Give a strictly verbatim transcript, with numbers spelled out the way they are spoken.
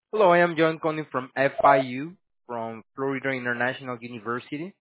Hello, I am John calling from F I U, from Florida International University.